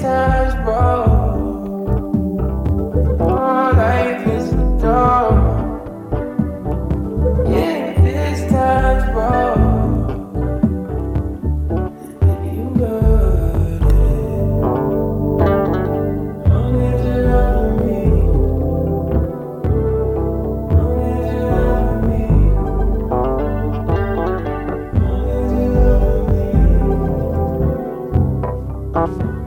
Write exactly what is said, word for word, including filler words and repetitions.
time's broke. All life is a door. Yeah, this time's broke. Baby, you got it. Long as you love me. Long as you love me. Long as you love me.